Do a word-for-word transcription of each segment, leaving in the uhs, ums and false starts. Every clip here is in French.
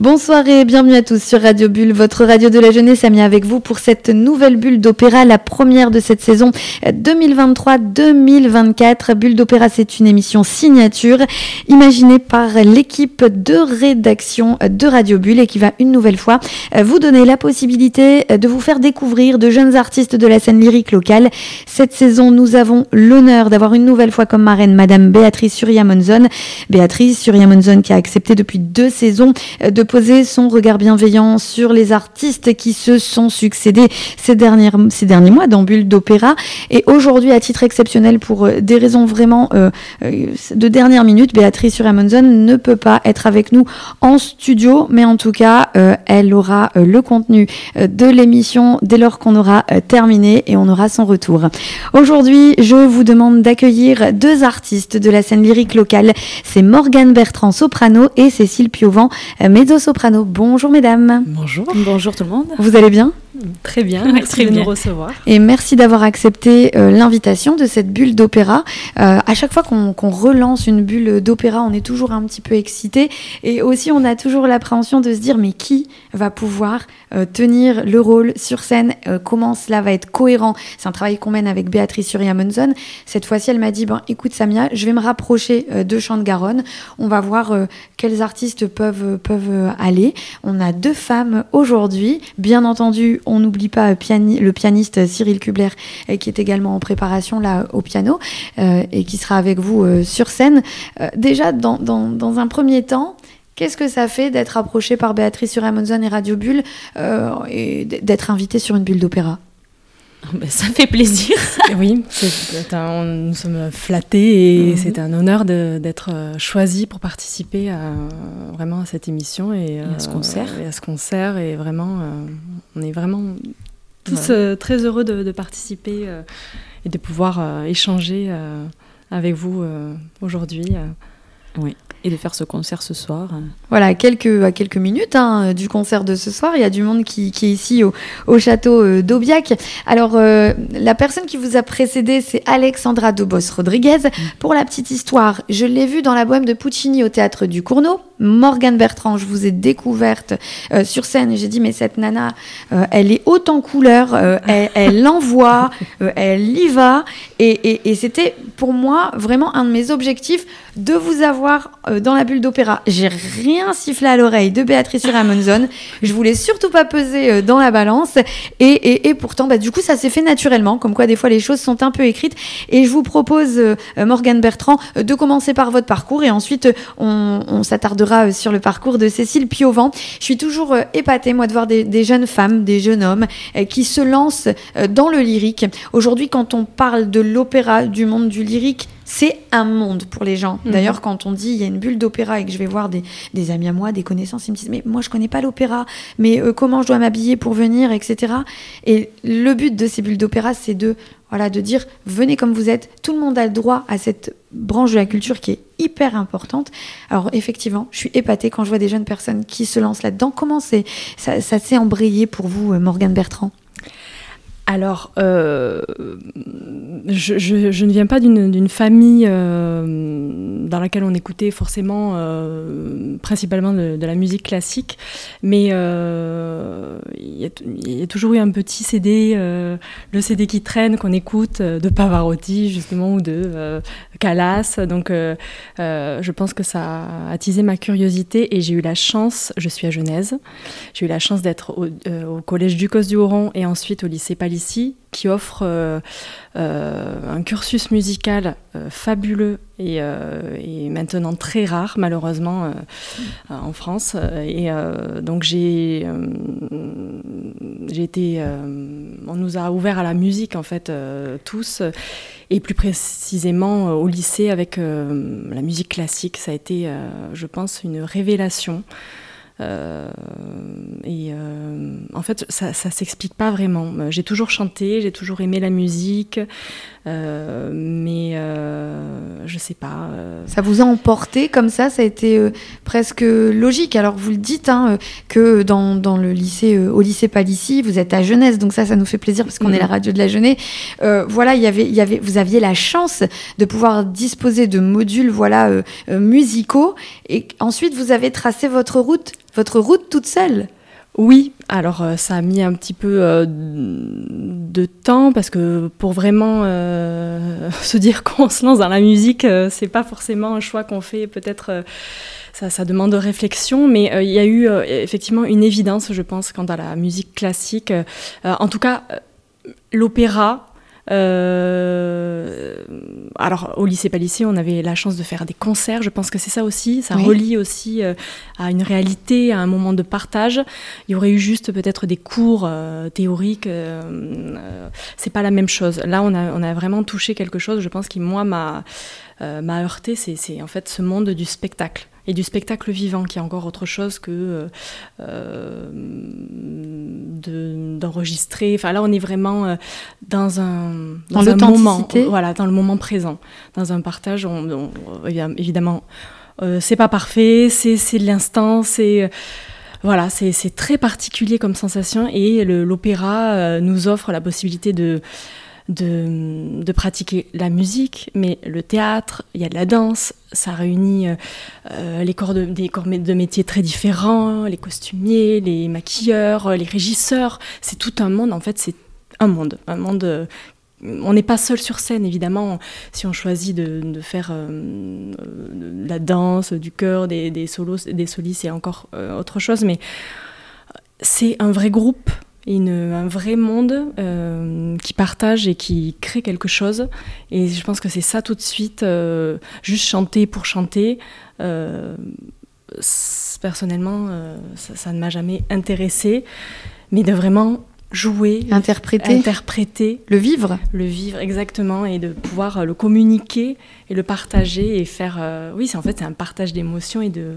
Bonsoir et bienvenue à tous sur Radio Bulle, votre radio de la jeunesse. Samia avec vous pour cette nouvelle bulle d'opéra, la première de cette saison deux mille vingt-trois deux mille vingt-quatre. Bulle d'opéra, c'est une émission signature imaginée par l'équipe de rédaction de Radio Bulle et qui va une nouvelle fois vous donner la possibilité de vous faire découvrir de jeunes artistes de la scène lyrique locale. Cette saison, nous avons l'honneur d'avoir une nouvelle fois comme marraine Madame Béatrice Surya-Monzon. Béatrice Surya-Monzon qui a accepté depuis deux saisons de poser son regard bienveillant sur les artistes qui se sont succédés ces, dernières, ces derniers mois dans Bulle d'opéra. Et aujourd'hui, à titre exceptionnel, pour des raisons vraiment euh, de dernière minute, Béatrice Surya-Monzon ne peut pas être avec nous en studio, mais en tout cas, euh, elle aura euh, le contenu euh, de l'émission dès lors qu'on aura euh, terminé et on aura son retour. Aujourd'hui, je vous demande d'accueillir deux artistes de la scène lyrique locale. C'est Morgane Bertrand, soprano, et Cécile Piovant, euh, mezzo-soprano. Bonjour mesdames. Bonjour. Bonjour tout le monde. Vous allez bien ? Très bien, merci Très de bien. nous recevoir. Et merci d'avoir accepté euh, l'invitation de cette bulle d'opéra. Euh, à chaque fois qu'on, qu'on relance une bulle d'opéra, on est toujours un petit peu excité. Et aussi, on a toujours l'appréhension de se dire, mais qui va pouvoir euh, tenir le rôle sur scène ? euh, Comment cela va être cohérent ? C'est un travail qu'on mène avec Béatrice Surya-Monzon. Cette fois-ci, elle m'a dit, ben, écoute Samia, je vais me rapprocher euh, de Chant de Garonne. On va voir euh, quels artistes peuvent, peuvent aller. On a deux femmes aujourd'hui. Bien entendu, on n'oublie pas piani- le pianiste Cyril Kubler, euh, qui est également en préparation là au piano euh, et qui sera avec vous euh, sur scène. Euh, déjà, dans, dans, dans un premier temps, qu'est-ce que ça fait d'être approché par Béatrice Surya-Monzon et Radio Bulle euh, et d'être invitée sur une bulle d'opéra ? Ben, ça fait plaisir. Oui, c'est, c'est un, nous sommes flattés et mmh. c'est un honneur de, d'être choisis pour participer à, vraiment à cette émission et, et à ce concert. Euh, et à ce concert et vraiment, euh, on est vraiment tous ouais. euh, très heureux de, de participer euh, et de pouvoir euh, échanger euh, avec vous euh, aujourd'hui. Euh. Oui. Et de faire ce concert ce soir. Voilà, à quelques, à quelques minutes hein, du concert de ce soir, il y a du monde qui, qui est ici au, au château euh, d'Aubiac. Alors, euh, la personne qui vous a précédé, c'est Alexandra Dobos-Rodriguez. Mmh. Pour la petite histoire, je l'ai vue dans la Bohème de Puccini au Théâtre du Cournot. Morgane Bertrand, je vous ai découverte euh, sur scène et j'ai dit, mais cette nana, euh, elle est haute en couleur, euh, elle, elle l'envoie, euh, elle y va. Et, et, et c'était pour moi vraiment un de mes objectifs de vous avoir euh, dans la bulle d'opéra. J'ai rien sifflé à l'oreille de Béatrice Surya-Monzon. Je voulais surtout pas peser euh, dans la balance. Et, et, et pourtant, bah, du coup, ça s'est fait naturellement. Comme quoi, des fois, les choses sont un peu écrites. Et je vous propose, euh, Morgane Bertrand, euh, de commencer par votre parcours. Et ensuite, euh, on, on s'attardera euh, sur le parcours de Cécile Piovant. Je suis toujours euh, épatée, moi, de voir des, des jeunes femmes, des jeunes hommes euh, qui se lancent euh, dans le lyrique. Aujourd'hui, quand on parle de l'opéra, du monde du lyrique, c'est un monde pour les gens. Mmh. D'ailleurs, quand on dit il y a une bulle d'opéra et que je vais voir des, des amis à moi, des connaissances, ils me disent mais moi je connais pas l'opéra, mais euh, comment je dois m'habiller pour venir, et cetera. Et le but de ces bulles d'opéra, c'est de voilà de dire venez comme vous êtes. Tout le monde a le droit à cette branche de la culture qui est hyper importante. Alors effectivement, je suis épatée quand je vois des jeunes personnes qui se lancent là-dedans. Comment c'est ça, ça s'est embrayé pour vous, Morgane Bertrand ? Alors, euh, je, je, je ne viens pas d'une, d'une famille euh, dans laquelle on écoutait forcément euh, principalement de, de la musique classique, mais euh, il y a, il y a toujours eu un petit C D, euh, le C D qui traîne, qu'on écoute, de Pavarotti justement, ou de euh, Callas. Donc, euh, euh, je pense que ça a attisé ma curiosité et j'ai eu la chance, je suis à Genèse, j'ai eu la chance d'être au, euh, au collège Ducos du Haut-Rhin et ensuite au lycée Palissy, qui offre euh, euh, un cursus musical euh, fabuleux et, euh, et maintenant très rare, malheureusement, euh, euh, en France. Et euh, donc, j'ai, euh, j'ai été... Euh, on nous a ouvert à la musique, en fait, euh, tous. Et plus précisément, euh, au lycée, avec euh, la musique classique. Ça a été, euh, je pense, une révélation. Euh, et euh, en fait, ça, ça s'explique pas vraiment. J'ai toujours chanté, j'ai toujours aimé la musique, euh, mais euh, je sais pas. Euh... Ça vous a emporté comme ça, ça a été euh, presque logique. Alors vous le dites, hein, que dans, dans le lycée, euh, au lycée Palissy, vous êtes à Genèse, donc ça, ça nous fait plaisir parce qu'on mmh. est la radio de la jeunesse. Euh, voilà, il y avait, il y avait, vous aviez la chance de pouvoir disposer de modules, voilà, euh, euh, musicaux, et ensuite vous avez tracé votre route votre route toute seule. Oui, alors euh, ça a mis un petit peu euh, de temps parce que pour vraiment euh, se dire qu'on se lance dans la musique, euh, c'est pas forcément un choix qu'on fait, peut-être euh, ça, ça demande réflexion, mais il euh, y a eu euh, effectivement une évidence, je pense, quant à la musique classique. Euh, en tout cas, euh, l'opéra. Euh, alors au lycée Palissy, on avait la chance de faire des concerts. Je pense que c'est ça aussi, ça oui. relie aussi euh, à une réalité, à un moment de partage. Il y aurait eu juste peut-être des cours euh, théoriques, euh, euh, c'est pas la même chose. Là, on a on a vraiment touché quelque chose. Je pense qui moi m'a euh, m'a heurté. C'est c'est en fait ce monde du spectacle. Et du spectacle vivant, qui est encore autre chose que euh, de, d'enregistrer. Enfin, là, on est vraiment euh, dans un, dans dans un moment, voilà, dans le moment présent, dans un partage. On, on, évidemment, euh, c'est pas parfait, c'est, c'est de l'instant, c'est... Voilà, c'est, c'est très particulier comme sensation. Et le, l'opéra euh, nous offre la possibilité de... De, de pratiquer la musique, mais le théâtre, il y a de la danse, ça réunit euh, les corps de, des corps de métiers très différents, les costumiers, les maquilleurs, les régisseurs, c'est tout un monde, en fait, c'est un monde, un monde, euh, on n'est pas seul sur scène, évidemment, si on choisit de, de faire euh, de la danse, du chœur, des, des solos, des solis, c'est encore euh, autre chose, mais c'est un vrai groupe, Une, un vrai monde euh, qui partage et qui crée quelque chose. Et je pense que c'est ça tout de suite, euh, juste chanter pour chanter. Euh, personnellement, euh, ça, ça ne m'a jamais intéressée. Mais de vraiment jouer, interpréter, interpréter, le vivre. Le vivre, exactement, et de pouvoir le communiquer et le partager et faire... Euh, oui, c'est, en fait, c'est un partage d'émotions et de...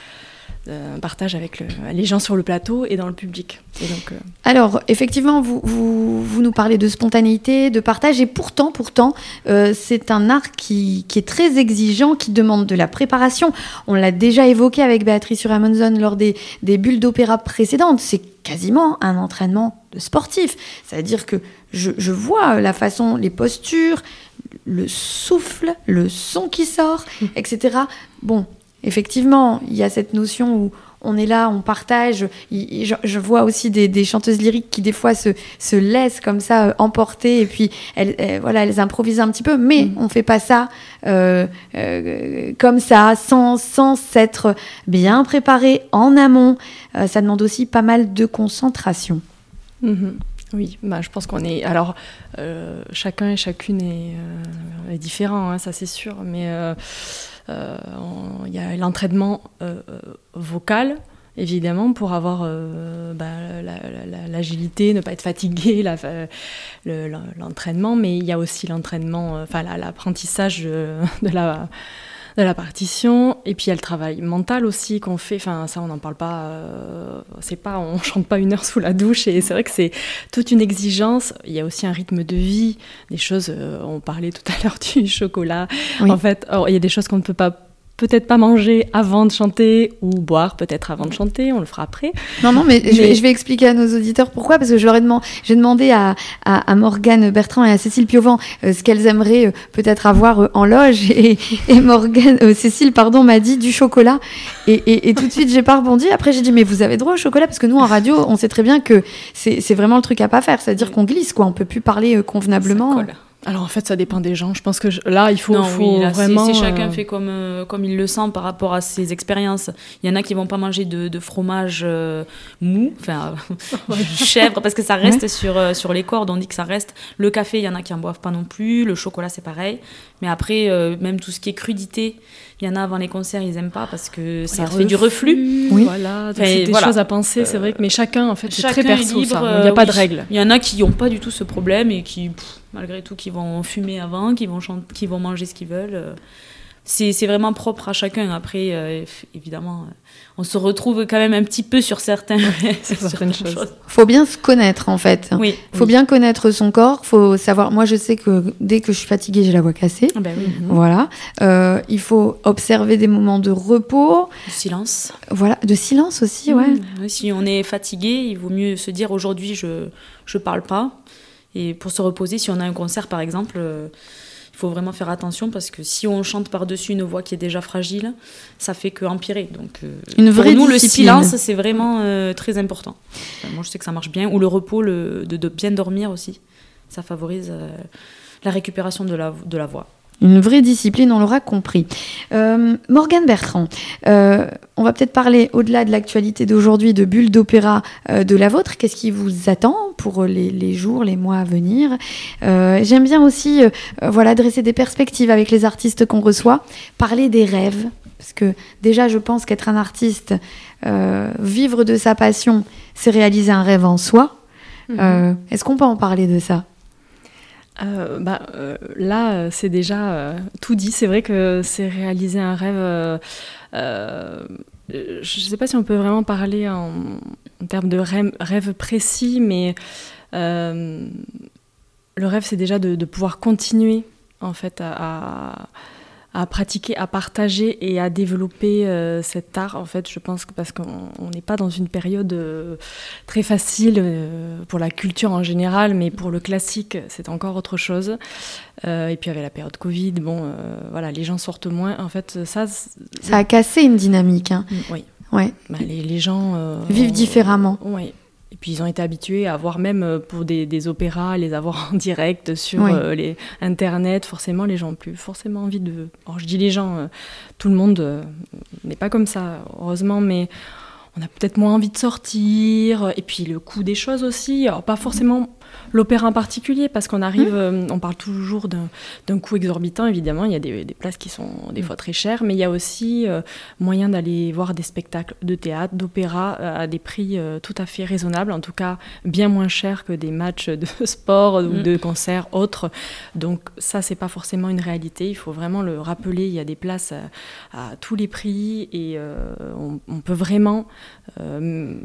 un partage avec le, les gens sur le plateau et dans le public. Et donc, euh... Alors, effectivement, vous, vous, vous nous parlez de spontanéité, de partage, et pourtant, pourtant, euh, c'est un art qui, qui est très exigeant, qui demande de la préparation. On l'a déjà évoqué avec Béatrice Sur-Amundsen lors des, des bulles d'opéra précédentes. C'est quasiment un entraînement de sportif. C'est-à-dire que je, je vois la façon, les postures, le souffle, le son qui sort, mmh. et cetera. Bon, effectivement, il y a cette notion où on est là, on partage. Je, je vois aussi des, des chanteuses lyriques qui, des fois, se, se laissent comme ça euh, emporter et puis elles, elles, voilà, elles improvisent un petit peu. Mais mmh. on ne fait pas ça euh, euh, comme ça, sans, sans s'être bien préparé en amont. Euh, ça demande aussi pas mal de concentration. Mmh. Oui, bah, je pense qu'on est... Alors, euh, chacun et chacune est, euh, est différent, hein, ça c'est sûr, mais... Euh... Il euh, y a l'entraînement euh, vocal, évidemment, pour avoir euh, bah, la, la, l'agilité, ne pas être fatigué, la, le, l'entraînement, mais il y a aussi l'entraînement, enfin euh, l'apprentissage de, de, la, de la partition, et puis il y a le travail mental aussi qu'on fait, enfin ça on n'en parle pas, euh, c'est pas, on chante pas une heure sous la douche, et c'est vrai que c'est toute une exigence. Il y a aussi un rythme de vie, des choses, euh, on parlait tout à l'heure du chocolat, oui. En fait, or, il y a des choses qu'on ne peut pas peut-être pas manger avant de chanter ou boire peut-être avant de chanter, on le fera après. Non, non, mais, mais... Je, vais, je vais expliquer à nos auditeurs pourquoi, parce que je leur ai demandé, j'ai demandé à, à, à Morgane Bertrand et à Cécile Piovant euh, ce qu'elles aimeraient euh, peut-être avoir euh, en loge, et, et Morgane, euh, Cécile, pardon, m'a dit du chocolat, et, et, et tout de suite j'ai pas rebondi. Après j'ai dit mais vous avez droit au chocolat, parce que nous en radio on sait très bien que c'est, c'est vraiment le truc à pas faire, c'est-à-dire qu'on glisse, quoi, on peut plus parler euh, convenablement. Alors en fait ça dépend des gens, je pense que je, là il faut, non, faut oui, là, vraiment... C'est, c'est chacun euh... fait comme, euh, comme il le sent par rapport à ses expériences. Il y en a qui vont pas manger de, de fromage euh, mou, enfin chèvre, parce que ça reste ouais. sur, euh, sur les cordes, on dit que ça reste. Le café, il y en a qui en boivent pas non plus, le chocolat c'est pareil, mais après euh, même tout ce qui est crudité, il y en a avant les concerts, ils aiment pas parce que ça fait du reflux. Oui. Voilà, donc c'est des voilà. choses à penser, euh, c'est vrai que mais chacun en fait c'est très perso libre, ça, il n'y a pas oui. de règle. Il y en a qui n'ont pas du tout ce problème et qui pff, malgré tout qui vont fumer avant, qui vont chanter, qui vont manger ce qu'ils veulent. C'est, c'est vraiment propre à chacun. Après, euh, évidemment, on se retrouve quand même un petit peu sur certains, sur certaines choses. choses. Faut bien se connaître, en fait. Oui. Faut oui. bien connaître son corps. Faut savoir. Moi, je sais que dès que je suis fatiguée, j'ai la voix cassée. Ah ben oui. Mm-hmm. Voilà. Euh, il faut observer des moments de repos. De silence. Voilà, de silence aussi, mmh. ouais. Si on est fatigué, il vaut mieux se dire aujourd'hui, je je parle pas. Et pour se reposer, si on a un concert, par exemple. Euh, il faut vraiment faire attention parce que si on chante par-dessus une voix qui est déjà fragile, ça fait qu'empirer. Donc, euh, une vraie pour nous, discipline. le silence, c'est vraiment euh, très important. Enfin, moi, je sais que ça marche bien. Ou le repos, le, de, de bien dormir aussi. Ça favorise euh, la récupération de la, de la voix. Une vraie discipline, on l'aura compris. Euh, Morgane Bertrand, euh, on va peut-être parler, au-delà de l'actualité d'aujourd'hui, de Bulle d'Opéra euh, de la vôtre. Qu'est-ce qui vous attend pour les, les jours, les mois à venir ? euh, J'aime bien aussi euh, voilà, dresser des perspectives avec les artistes qu'on reçoit, parler des rêves. Parce que déjà, je pense qu'être un artiste, euh, vivre de sa passion, c'est réaliser un rêve en soi. Mmh. Euh, est-ce qu'on peut en parler de ça ? Euh, bah, euh, là, c'est déjà euh, tout dit. C'est vrai que c'est réaliser un rêve. Euh, euh, je ne sais pas si on peut vraiment parler en, en termes de rêve, rêve précis, mais euh, le rêve, c'est déjà de, de pouvoir continuer en fait à, à, à pratiquer, à partager et à développer euh, cet art. En fait, je pense que parce qu'on n'est pas dans une période euh, très facile euh, pour la culture en général, mais pour le classique, c'est encore autre chose. Euh, et puis avec la période Covid, bon, euh, voilà, les gens sortent moins. En fait, ça, ça a cassé une dynamique. Hein. Oui. Ouais. Bah, les, les gens euh, vivent différemment. Euh, oui. Et puis ils ont été habitués à voir même pour des, des opéras, les avoir en direct sur oui. euh, les Internet. Forcément, les gens n'ont plus forcément envie de... Alors je dis les gens, euh, tout le monde euh, n'est pas comme ça, heureusement, mais on a peut-être moins envie de sortir. Et puis le coût des choses aussi, alors pas forcément l'opéra en particulier, parce qu'on arrive, mmh. euh, on parle toujours d'un, d'un coût exorbitant, évidemment, il y a des, des places qui sont des mmh. fois très chères, mais il y a aussi euh, moyen d'aller voir des spectacles de théâtre, d'opéra, euh, à des prix euh, tout à fait raisonnables, en tout cas bien moins chers que des matchs de sport mmh. ou de concerts autres. Donc ça, c'est pas forcément une réalité, il faut vraiment le rappeler, il y a des places à, à tous les prix, et euh, on, on peut vraiment euh,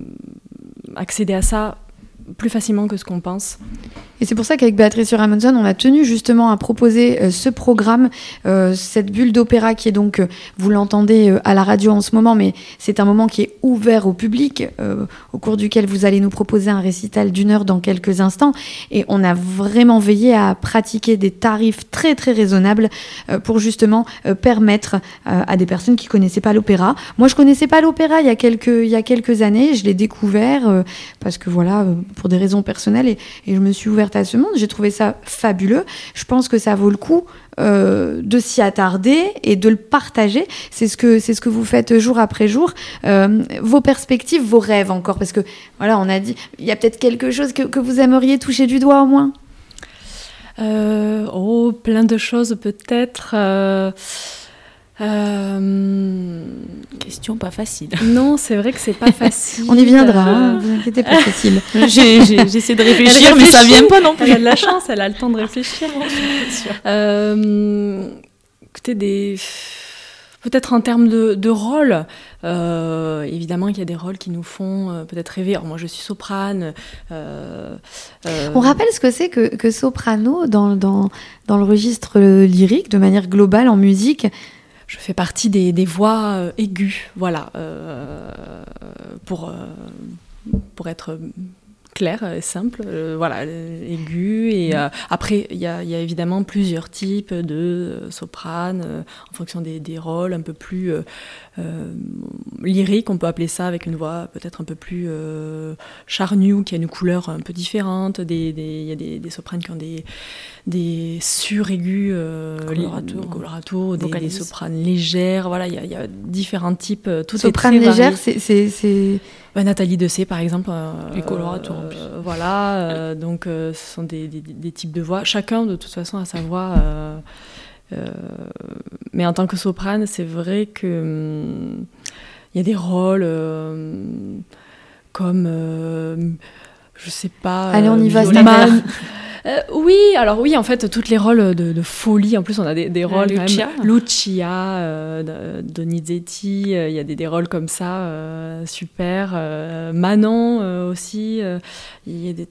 accéder à ça plus facilement que ce qu'on pense. Et c'est pour ça qu'avec Béatrice sur Amazon, on a tenu justement à proposer euh, ce programme, euh, cette bulle d'opéra qui est donc, euh, vous l'entendez euh, à la radio en ce moment, mais c'est un moment qui est ouvert au public, euh, au cours duquel vous allez nous proposer un récital d'une heure dans quelques instants. Et on a vraiment veillé à pratiquer des tarifs très très raisonnables euh, pour justement euh, permettre euh, à des personnes qui ne connaissaient pas l'opéra. Moi, je ne connaissais pas l'opéra il y a quelques, il y a quelques années, je l'ai découvert euh, parce que voilà, euh, pour des raisons personnelles, et, et je me suis ouverte à ce monde. J'ai trouvé ça fabuleux. Je pense que ça vaut le coup euh, de s'y attarder et de le partager. C'est ce que, c'est ce que vous faites jour après jour. Euh, vos perspectives, vos rêves encore, parce que voilà, on a dit, il y a peut-être quelque chose que, que vous aimeriez toucher du doigt au moins. Euh, oh, plein de choses peut-être. Euh... Euh... Question pas facile. Non, c'est vrai que c'est pas facile. On y viendra, hein, vous inquiétez pas, Cécile. j'ai, j'ai, j'essaie de réfléchir, mais ça vient pas non plus. Elle a de la chance, elle a le temps de réfléchir. euh, écoutez, des... peut-être en termes de, de rôle, euh, évidemment qu'il y a des rôles qui nous font euh, peut-être rêver. Alors, moi, je suis soprane. Euh, euh... On rappelle ce que c'est que, que soprano dans, dans, dans le registre lyrique, de manière globale en musique. Je fais partie des, des voix euh, aiguës, voilà, euh, pour, euh, pour être clair et simple, euh, voilà, aiguë. Et euh, après, il y a, y a évidemment plusieurs types de euh, sopranes, euh, en fonction des, des rôles, un peu plus euh, euh, lyriques, on peut appeler ça, avec une voix peut-être un peu plus euh, charnue, qui a une couleur un peu différente. Des, des, y a des, des sopranes qui ont des... des suraigus, euh, colorato, colorato des, des sopranes légères, voilà, il y, y a différents types. Tout soprane est très légère, varié. c'est, c'est, c'est... Ben, Nathalie Dessay, par exemple. Euh, et colorato en plus. Euh, voilà, euh, donc euh, ce sont des, des, des types de voix. Chacun, de toute façon, a sa voix. Euh, euh, mais en tant que soprane, c'est vrai que hum, y a des rôles euh, comme, euh, je sais pas... Allez, on y va, Man... Euh, oui, alors oui, en fait, tous les rôles de, de folie, en plus on a des, des rôles euh, Lucia, quand même, Lucia, euh, Donizetti, il euh, y a des, des rôles comme ça, euh, super, euh, Manon euh, aussi, il euh, y a des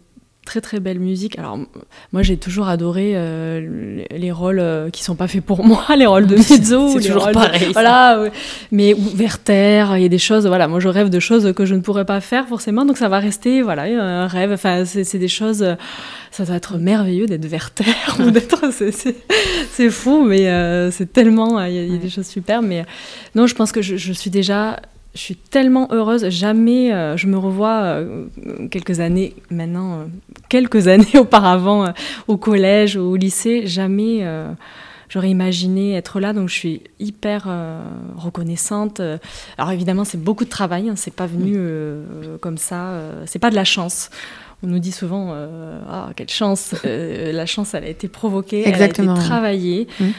très très belle musique. Alors moi j'ai toujours adoré euh, les rôles euh, qui sont pas faits pour moi, les rôles de mezzo. C'est les toujours rôles pareil. De, voilà, ouais. Mais Werther, il y a des choses. Voilà, moi je rêve de choses que je ne pourrais pas faire forcément, donc ça va rester voilà un rêve. Enfin c'est, c'est des choses. Ça doit être merveilleux d'être Werther ou d'être. C'est, c'est, c'est fou, mais euh, c'est tellement. Il y a, il y a des choses super. Mais non, je pense que je, je suis déjà. Je suis tellement heureuse, jamais euh, je me revois euh, quelques années maintenant, euh, quelques années auparavant euh, au collège ou au lycée, jamais euh, j'aurais imaginé être là, donc je suis hyper euh, reconnaissante. Alors évidemment c'est beaucoup de travail, hein, c'est pas venu euh, comme ça, euh, c'est pas de la chance. On nous dit souvent, euh, ah, quelle chance, euh, la chance, elle a été provoquée, Exactement. Elle a été travaillée, mmh.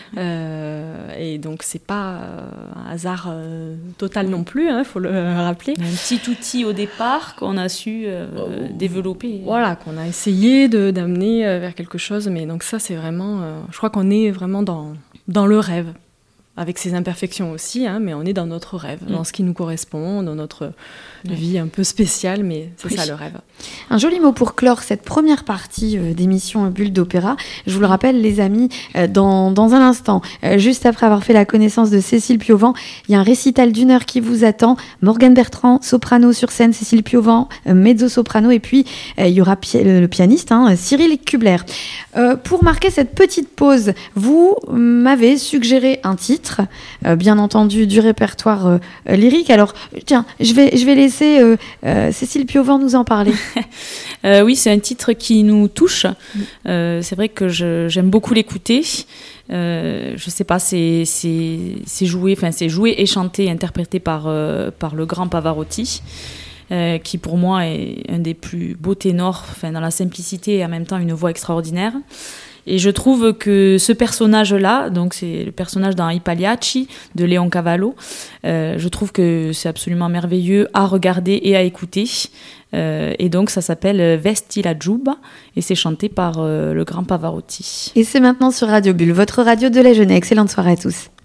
euh, et donc c'est pas euh, un hasard euh, total non plus, il hein, faut le rappeler. Un petit outil au départ qu'on a su euh, oh. développer. Voilà, qu'on a essayé de, d'amener vers quelque chose, mais donc ça c'est vraiment, euh, je crois qu'on est vraiment dans, dans le rêve. Avec ses imperfections aussi, hein, mais on est dans notre rêve, mmh. dans ce qui nous correspond, dans notre mmh. vie un peu spéciale, mais c'est oui. ça le rêve. Un joli mot pour clore cette première partie euh, d'émission Bulle d'Opéra. Je vous le rappelle, les amis, euh, dans, dans un instant, euh, juste après avoir fait la connaissance de Cécile Piovent, il y a un récital d'une heure qui vous attend. Morgane Bertrand, soprano sur scène, Cécile Piovent, euh, mezzo-soprano, et puis euh, il y aura pi- le, le pianiste, hein, Cyril Kubler. Euh, pour marquer cette petite pause, vous m'avez suggéré un titre. Euh, bien entendu du répertoire euh, euh, lyrique. Alors tiens, je vais, je vais laisser euh, euh, Cécile Piovent nous en parler. euh, oui, c'est un titre qui nous touche. Euh, c'est vrai que je, j'aime beaucoup l'écouter. Euh, je sais pas, c'est, c'est, c'est joué, enfin c'est joué et chanté, interprété par, euh, par le grand Pavarotti. Euh, qui pour moi est un des plus beaux ténors, enfin, dans la simplicité et en même temps une voix extraordinaire. Et je trouve que ce personnage-là, donc c'est le personnage dans I Pagliacci de Léon Cavallo, euh, je trouve que c'est absolument merveilleux à regarder et à écouter. Euh, et donc ça s'appelle Vesti la Giubba et c'est chanté par euh, le grand Pavarotti. Et c'est maintenant sur Radio Bulle, votre radio de la jeunesse. Excellente soirée à tous.